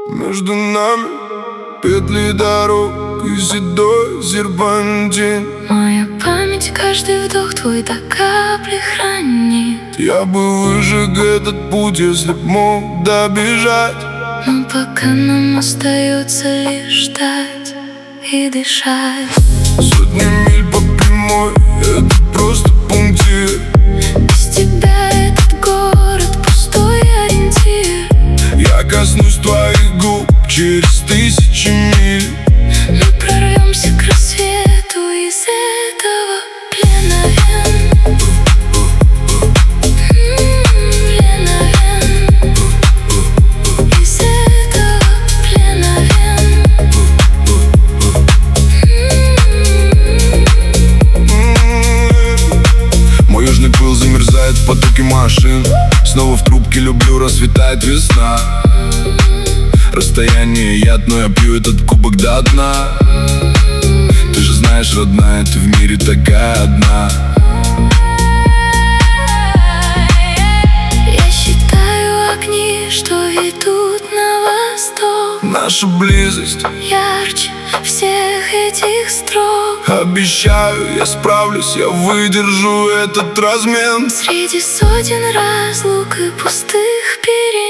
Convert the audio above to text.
Между нами петли дорог и седой серпантин. Моя память каждый вдох твой до капли хранит. Я бы выжег этот путь, если б мог добежать. Но пока нам остается лишь ждать и дышать. Сотни миль по прямой, это просто пунктир. Без тебя этот город пустой ориентир. Я коснусь твоих губ через тысячи миль. Мы прорвемся к рассвету из этого плена вен. Плена вен. Из этого плена вен. Мой южный пыл замерзает в потоке машин. Снова в трубке люблю, расцветает весна. Расстояние яд, но я пью этот кубок до дна. Ты же знаешь, родная, ты в мире такая одна. Я считаю огни, что ведут на восток. Наша близость ярче всех этих строк. Обещаю, я справлюсь, я выдержу этот размен. Среди сотен разлук и пустых перемен.